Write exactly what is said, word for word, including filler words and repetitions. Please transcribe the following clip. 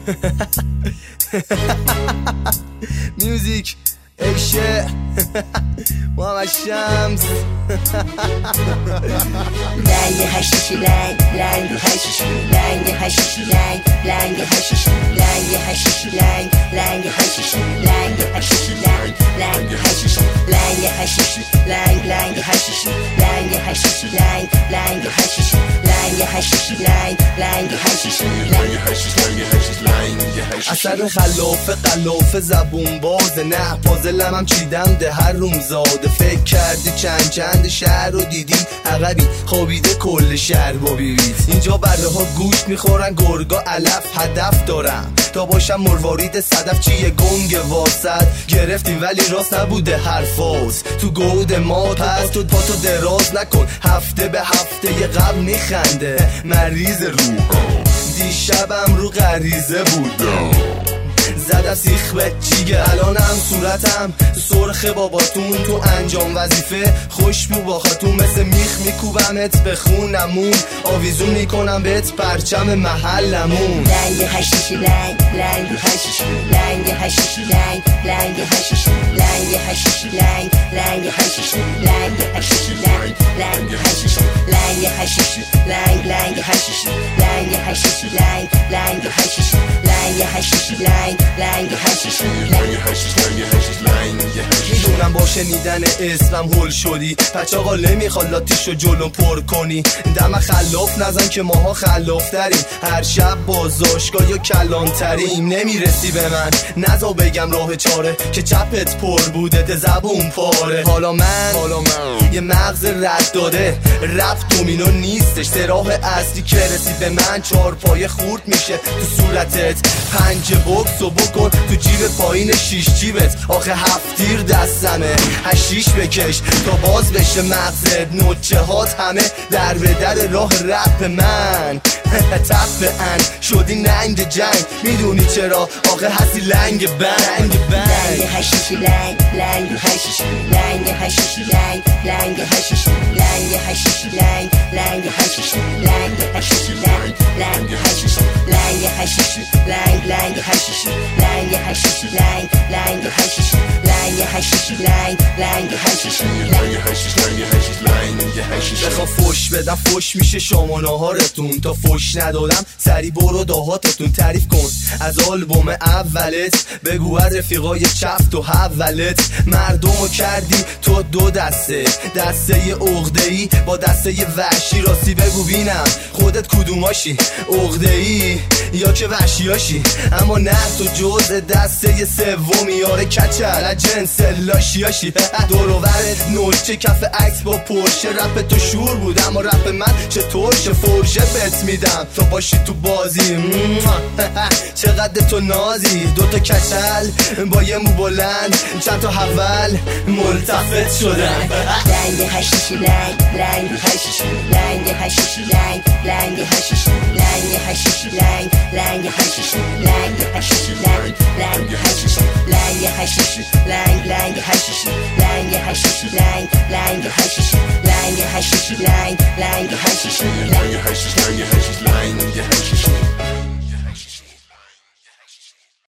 میوزیک ایشه محمد شمس لنگ حشیشی لنگ لنگ حشیشی لنگ حشیشی لنگ لنگ حشیشی لنگ حشیشی لنگ لنگ حشیشی لنگ حشیشی لنگ لنگ حشیشی لنگ حشیشی لنگ لنگ حشیشی لنگ حشیشی لنگ لنگ حشیشی لنگ حشیشی لنگ لنگ حشیشی لنگ حشیشی لنگ حشیشی لنگ حشیشی اثر خلاف قلاف زبون باز نه پازلم هم چیدم ده هر روم زاده فکر کردی چند چند شهر رو دیدی عقبی خوابیده کل شهر با بیبید اینجا بره ها گوش میخورن گرگا علف هدف دارم تا باشم مروارید صدف چیه گنگ واسد گرفتیم ولی راست نبوده حرفاز تو گود ما پس تو پاتو دراز نکن هفته به هفته یه قبل میخنده مریض روح دیشبم رو غریزه بودم زدم سیخ به جیگه الانم صورتم سرخ باباتون تو انجام وظیفه خوشبو با خاتون مثل میخ میکوبمت به خونمون آویزون میکنم بهت پرچم محلمون لنگ حشیشی لنگ لنگ حشیشی لنگ حشیشی لنگ لنگ حشیشی لنگ حشیشی لنگ لنگ حشیشی لنگ حشیشی لنگ لنگ حشیشی لنگ حشیشی لنگ لنگ حشیشی لنگ حشیشی لنگ لنگ حشیشی لنگ حشیشی لنگ لنگ حشیشی لنگ حشیشی لنگ حشیشی لنگ حشیشی میدونم با شنیدن اسمم هول شدی پچه آقا نمیخواد لاتیشو جلو پر کنی دم خلاف نزن که ماها خلاف تریم هر شب بازداشتگاه یا کلان تریم نمیرسی به من نزا بگم راه چاره که چپت پر بوده ده زبون پاره حالا من حالا من یه مغز رد داده رفت دومینو نیستش سراح اصلی که رسید به من چهار پای خورد میشه تو صورتت پنج بکس و بکن تو جیب پایین شیش جیبت آخه هفتیر دستمه هشیش بکش تا باز بشه مغزت نوچه هات همه در به در راه رپ من تپ ان شدی ننگ جنگ میدونی چرا آخه هستی لنگ بنگ بنگ لنگ حشیشی لنگ لنگ حشیشی لنگ حشیشی لنگ لنگ حشیشی لنگ حشیشی لنگ لنگ حشیشی لنگ حشیشی لنگ لنگ حشیشی لنگ حشیشی لنگ لنگ حشیشی لنگ حشیشی لنگ لنگ حشیشی لنگ حشیشی لنگ لنگ حشیشی لنگ حشیشی لنگ حشیشی لنگ حشیشی بخوا فوش بدم فوش میشه شام و ناهارتون تا فوش ندادم سری برو دهاتتون تعریف کن از آلبوم اولت بگو از رفیقای چفت و حولت مردمو کردی تو دو دسته دسته عقده‌ای با دسته وحشی راستی بگو بینم خودت کدوماشی عقده‌ای یا که وحشیاشی اما نه تو جزء دسته سومی آره کچل از جنس لاشیاشی دوروورت نوچه کف عکس با پرشه رپ تو شور بود اما رپ من چطور شه فرشه بت میدم تا باشی تو بازی چقدر تو نازی دوتا کچل با یه مو بلند چند تا حول ملتفت شدن لنگ حشیشی لنگ لنگ حشیشی لنگ حشیشی لنگ لنگ حشیشی لنگ حشیشی لنگ لنگ حشیشی لنگ حشیشی لنگ لنگ حشیشی لنگ حشیشی لنگ لنگ حشیشی لنگ حشیشی لنگ لنگ حشیشی لنگ حشیشی لنگ لنگ حشیشی لنگ حشیشی لنگ حشیشی لنگ حشیشی